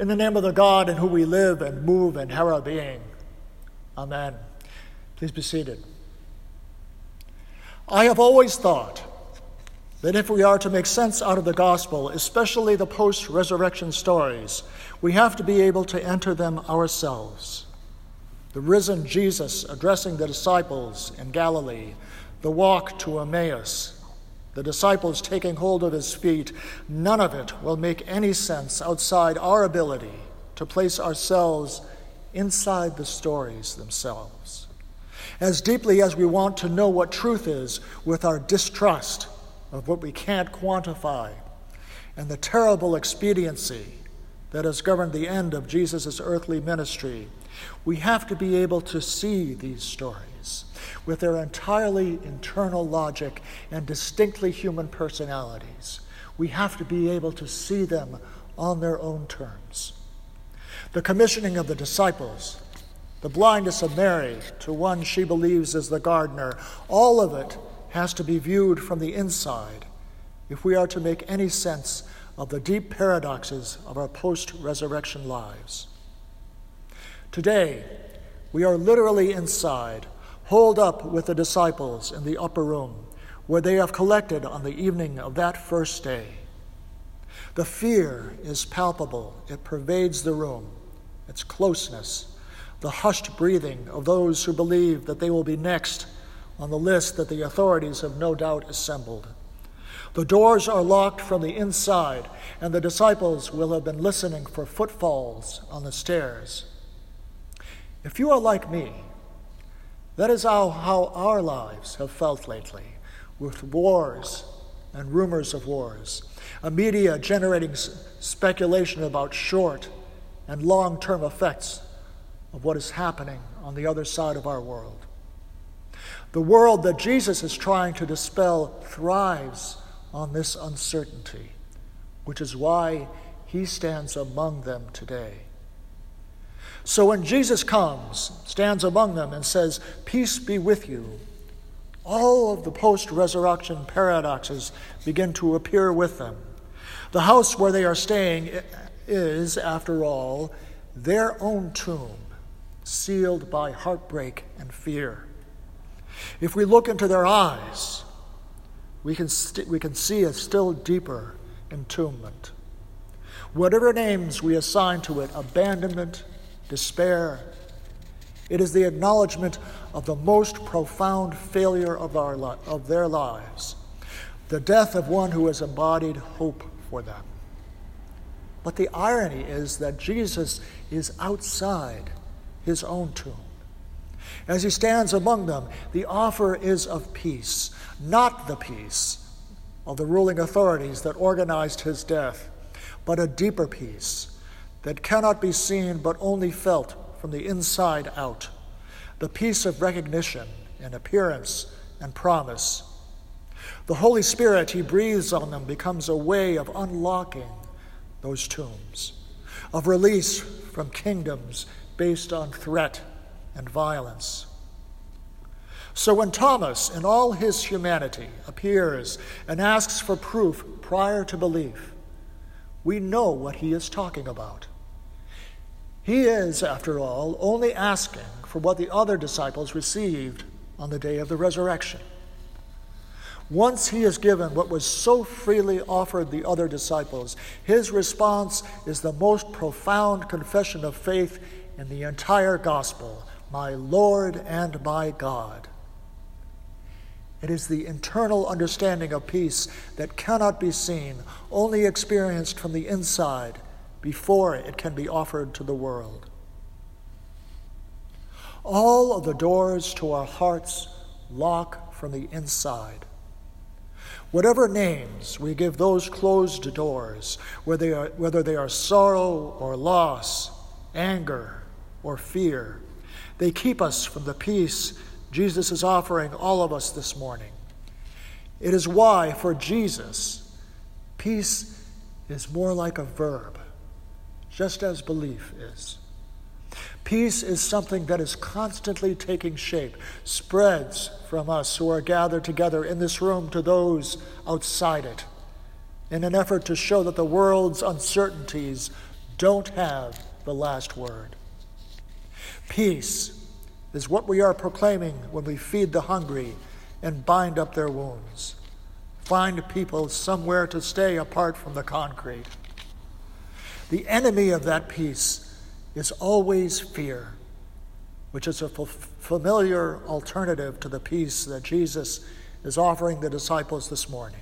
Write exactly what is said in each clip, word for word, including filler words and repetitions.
In the name of the God in whom we live and move and have our being. Amen. Please be seated. I have always thought that if we are to make sense out of the gospel, especially the post-resurrection stories, we have to be able to enter them ourselves. The risen Jesus addressing the disciples in Galilee, the walk to Emmaus, the disciples taking hold of his feet, none of it will make any sense outside our ability to place ourselves inside the stories themselves. As deeply as we want to know what truth is with our distrust of what we can't quantify and the terrible expediency that has governed the end of Jesus' earthly ministry, we have to be able to see these stories with their entirely internal logic and distinctly human personalities. We have to be able to see them on their own terms. The commissioning of the disciples, the blindness of Mary to one she believes is the gardener, all of it has to be viewed from the inside if we are to make any sense of the deep paradoxes of our post-resurrection lives. Today, we are literally inside, holed up with the disciples in the upper room, where they have collected on the evening of that first day. The fear is palpable. It pervades the room, its closeness, the hushed breathing of those who believe that they will be next on the list that the authorities have no doubt assembled. The doors are locked from the inside, and the disciples will have been listening for footfalls on the stairs. If you are like me, that is how, how our lives have felt lately, with wars and rumors of wars, a media generating s- speculation about short and long-term effects of what is happening on the other side of our world. The world that Jesus is trying to dispel thrives on this uncertainty, which is why he stands among them today. So when Jesus comes, stands among them and says, "Peace be with you," all of the post-resurrection paradoxes begin to appear with them. The house where they are staying is, after all, their own tomb, sealed by heartbreak and fear. If we look into their eyes, we can st- we can see a still deeper entombment. Whatever names we assign to it, abandonment, despair, it is the acknowledgement of the most profound failure of, our li- of their lives, the death of one who has embodied hope for them. But the irony is that Jesus is outside his own tomb. As he stands among them, the offer is of peace, not the peace of the ruling authorities that organized his death, but a deeper peace that cannot be seen but only felt from the inside out, the peace of recognition and appearance and promise. The Holy Spirit he breathes on them becomes a way of unlocking those tombs, of release from kingdoms based on threat and violence. So when Thomas, in all his humanity, appears and asks for proof prior to belief, we know what he is talking about. He is, after all, only asking for what the other disciples received on the day of the resurrection. Once he is given what was so freely offered the other disciples, his response is the most profound confession of faith in the entire gospel: "My Lord and my God." It is the internal understanding of peace that cannot be seen, only experienced from the inside before it can be offered to the world. All of the doors to our hearts lock from the inside. Whatever names we give those closed doors, whether they are, whether they are sorrow or loss, anger or fear, they keep us from the peace Jesus is offering all of us this morning. It is why, for Jesus, peace is more like a verb, just as belief is. Peace is something that is constantly taking shape, spreads from us who are gathered together in this room to those outside it, in an effort to show that the world's uncertainties don't have the last word. Peace is what we are proclaiming when we feed the hungry and bind up their wounds. Find people somewhere to stay apart from the concrete. The enemy of that peace is always fear, which is a f- familiar alternative to the peace that Jesus is offering the disciples this morning.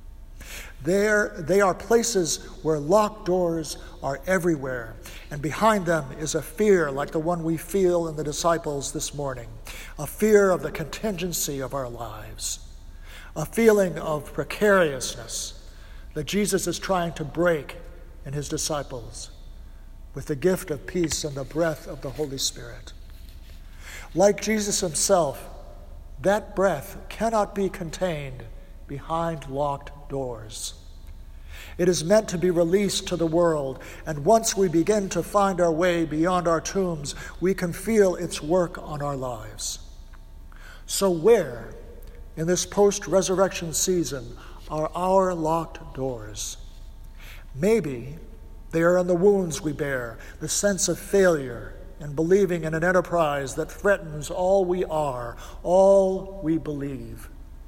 There, they are places where locked doors are everywhere, and behind them is a fear like the one we feel in the disciples this morning, a fear of the contingency of our lives, a feeling of precariousness that Jesus is trying to break in his disciples with the gift of peace and the breath of the Holy Spirit. Like Jesus himself, that breath cannot be contained behind locked doors. It is meant to be released to the world, and once we begin to find our way beyond our tombs, we can feel its work on our lives. So where, in this post-resurrection season, are our locked doors? Maybe they are in the wounds we bear, the sense of failure, and believing in an enterprise that threatens all we are, all we believe.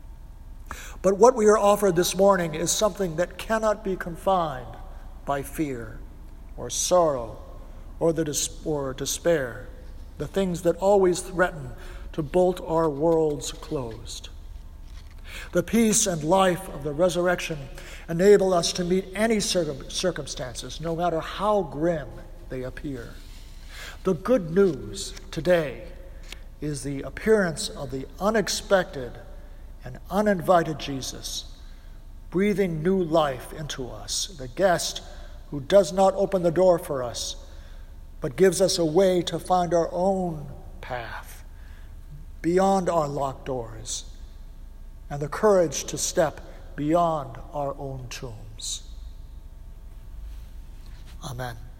But what we are offered this morning is something that cannot be confined by fear or sorrow or, the dis- or despair, the things that always threaten to bolt our worlds closed. The peace and life of the resurrection enable us to meet any circum- circumstances, no matter how grim they appear. The good news today is the appearance of the unexpected and uninvited Jesus, breathing new life into us, the guest who does not open the door for us, but gives us a way to find our own path beyond our locked doors, and the courage to step beyond our own tombs. Amen.